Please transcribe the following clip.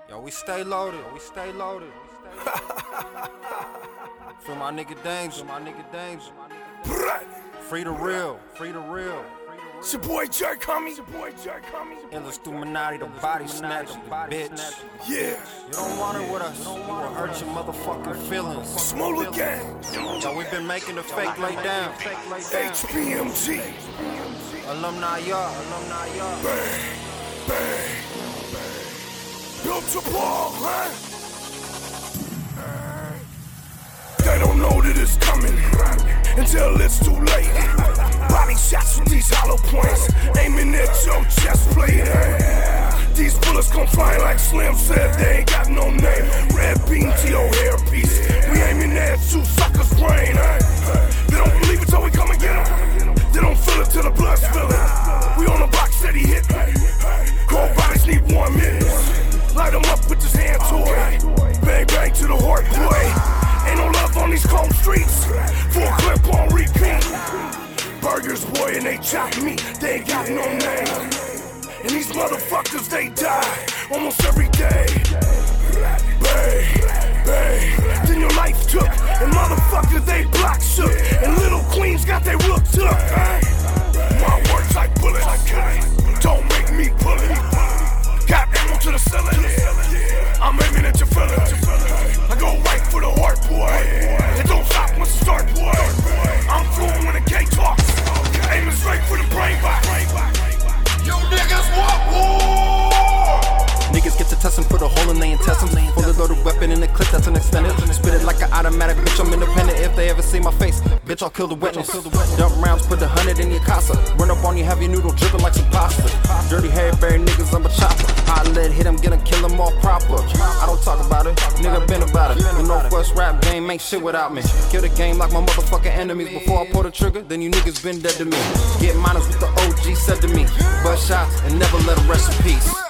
Yo, we stay loaded. We stay loaded. Feel my nigga Danger. My nigga Danger. Free the real. Free the real. It's your boy Jay Comey. Endless Illuminati, the body snatch, bitch. Yeah. You don't want it with us. You will hurt your motherfucking feelings. Smoller gang. Yo, we been making the fake lay down. HBMG. Alumni yard. Bang, bang. Built to ball, huh? They don't know that it's coming until it's too late. Body shots with these hollow points, aiming at your chest plate. These bullets come flying like Slim said, they ain't got no name. Red beam to your hairpiece, we aiming at you suckers' brain. They don't believe it till we come and get them. They don't feel it till the blood's spilling. We on the box that he hit. Cold bodies need 1 minute. Light them up with this hand toy. Bang bang to the heart, boy. Ain't no love on these cold streets. Full clip on repeat. Burgers, boy, and they chop meat. They ain't got no name. And these motherfuckers, they die almost every day. Bang, bang. Then your life took. And motherfuckers, they block shook. And little queens got they look took. My words like bullets. Don't make me pull it. Got ammo to the ceiling. I'm aiming at your feelings. I go right for the heart, boy. It don't stop once it start, boy. I'm fluent when the K talks. Aiming straight for the brain box. You niggas want war. Niggas get to testing, put a hole in their intestines. Pull a loaded weapon in the clip that's an extended. Spit it like an automatic, bitch, I'm independent. If they ever see my face, bitch, I'll kill the witness. Dump rounds, put 100 in your casa. Run up on you, have your noodle dripping like some pasta. Dirty hair, bury niggas, I'm a chopper. Hot lead, hit him, get him, kill him all proper. I don't talk about it, nigga been about it. The Northwest rap game ain't shit without me. Kill the game like my motherfucking enemies. Before I pull the trigger, then you niggas been dead to me. Get minors with the OG said to me. Bust shots and never let them rest in peace.